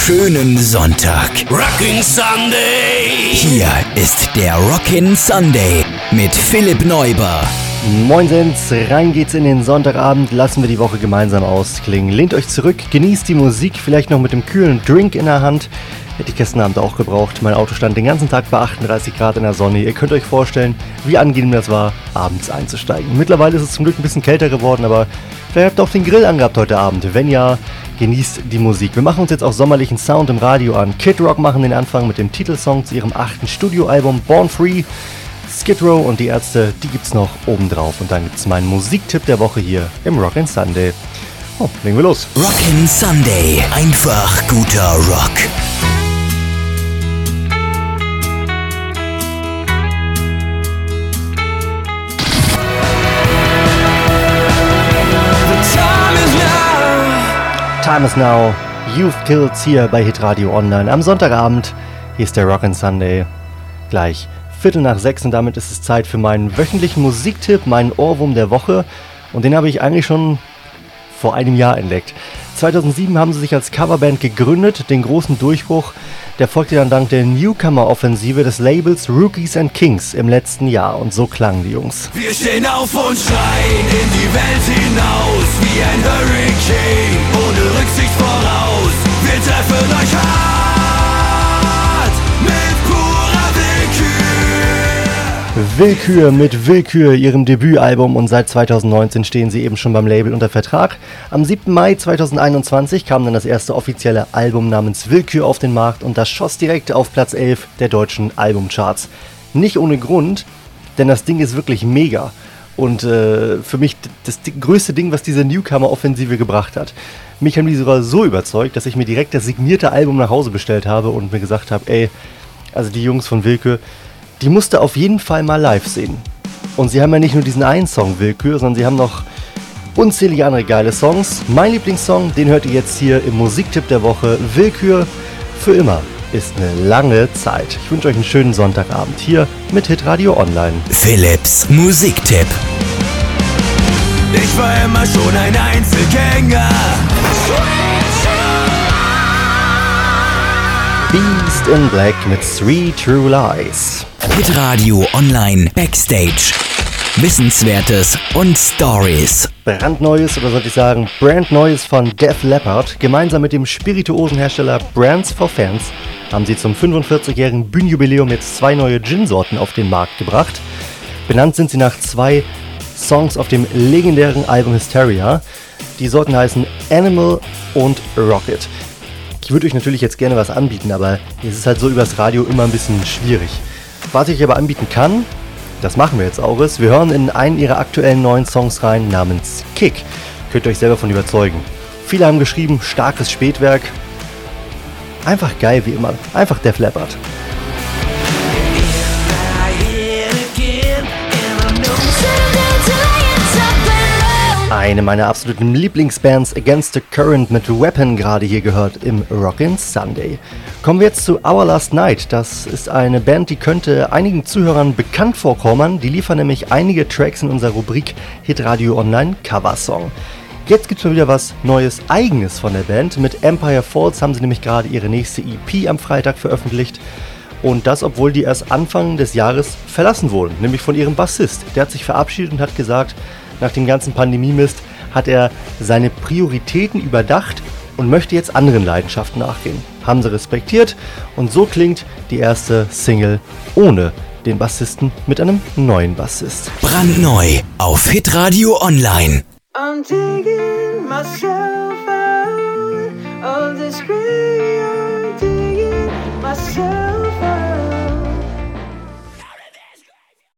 schönen Sonntag. Rockin' Sunday! Hier ist der Rockin' Sunday mit Philipp Neuber. Moinsens, rein geht's in den Sonntagabend, lassen wir die Woche gemeinsam ausklingen. Lehnt euch zurück, genießt die Musik, vielleicht noch mit dem kühlen Drink in der Hand. Hätte ich gestern Abend auch gebraucht. Mein Auto stand den ganzen Tag bei 38 Grad in der Sonne. Ihr könnt euch vorstellen, wie angenehm das war, abends einzusteigen. Mittlerweile ist es zum Glück ein bisschen kälter geworden, aber vielleicht habt ihr auch den Grill angehabt heute Abend. Wenn ja, genießt die Musik. Wir machen uns jetzt auch sommerlichen Sound im Radio an. Kid Rock machen den Anfang mit dem Titelsong zu ihrem 8. Studioalbum Born Free. Skid Row und die Ärzte, die gibt's noch obendrauf. Und dann gibt's meinen Musiktipp der Woche hier im Rockin' Sunday. Oh, legen wir los. Rockin' Sunday, einfach guter Rock. Time is now. Youth Kills hier bei Hitradio Online am Sonntagabend. Hier ist der Rockin' Sunday. Gleich 5:45 und damit ist es Zeit für meinen wöchentlichen Musiktipp, meinen Ohrwurm der Woche. Und den habe ich eigentlich schon vor einem Jahr entdeckt. 2007 haben sie sich als Coverband gegründet, den großen Durchbruch. Der folgte dann dank der Newcomer-Offensive des Labels Rookies and Kings im letzten Jahr. Und so klangen die Jungs. Wir stehen auf und schreien in die Welt hinaus, wie ein Hurricane, ohne Rücksicht voraus. Wir treffen euch hart mit purer Willkür. Willkür mit Willkür, ihrem Debütalbum, und seit 2019 stehen sie eben schon beim Label unter Vertrag. Am 7. Mai 2021 kam dann das erste offizielle Album namens Willkür auf den Markt und das schoss direkt auf Platz 11 der deutschen Albumcharts. Nicht ohne Grund, denn das Ding ist wirklich mega und für mich das größte Ding, was diese Newcomer-Offensive gebracht hat. Mich haben die sogar so überzeugt, dass ich mir direkt das signierte Album nach Hause bestellt habe und mir gesagt habe, ey, also die Jungs von Willkür, die musste auf jeden Fall mal live sehen. Und sie haben ja nicht nur diesen einen Song Willkür, sondern sie haben noch unzählige andere geile Songs. Mein Lieblingssong, den hört ihr jetzt hier im Musiktipp der Woche. Willkür für immer ist eine lange Zeit. Ich wünsche euch einen schönen Sonntagabend hier mit Hitradio Online. Philipps Musiktipp. Ich war immer schon ein Einzelgänger. Beast in Black mit Three True Lies. Hitradio Online Backstage. Wissenswertes und Stories. Brandneues, oder sollte ich sagen, brandneues von Def Leppard. Gemeinsam mit dem Spirituosenhersteller Brands for Fans haben sie zum 45-jährigen Bühnenjubiläum jetzt 2 neue Gin-Sorten auf den Markt gebracht. Benannt sind sie nach 2 Songs auf dem legendären Album Hysteria. Die Sorten heißen Animal und Rocket. Ich würde euch natürlich jetzt gerne was anbieten, aber es ist halt so übers Radio immer ein bisschen schwierig. Was ich aber anbieten kann, das machen wir jetzt auch, ist, wir hören in einen ihrer aktuellen neuen Songs rein namens Kick. Könnt ihr euch selber von überzeugen. Viele haben geschrieben, starkes Spätwerk. Einfach geil wie immer. Einfach Def Leppard. Eine meiner absoluten Lieblingsbands, Against the Current mit Weapon, gerade hier gehört im Rockin' Sunday. Kommen wir jetzt zu Our Last Night. Das ist eine Band, die könnte einigen Zuhörern bekannt vorkommen. Die liefern nämlich einige Tracks in unserer Rubrik Hitradio Online Coversong. Jetzt gibt es mal wieder was Neues, Eigenes von der Band. Mit Empire Falls haben sie nämlich gerade ihre nächste EP am Freitag veröffentlicht. Und das, obwohl die erst Anfang des Jahres verlassen wurden, nämlich von ihrem Bassist. Der hat sich verabschiedet und hat gesagt, nach dem ganzen Pandemie-Mist hat er seine Prioritäten überdacht und möchte jetzt anderen Leidenschaften nachgehen. Haben sie respektiert und so klingt die erste Single ohne den Bassisten mit einem neuen Bassist. Brandneu auf Hitradio Online. I'm digging myself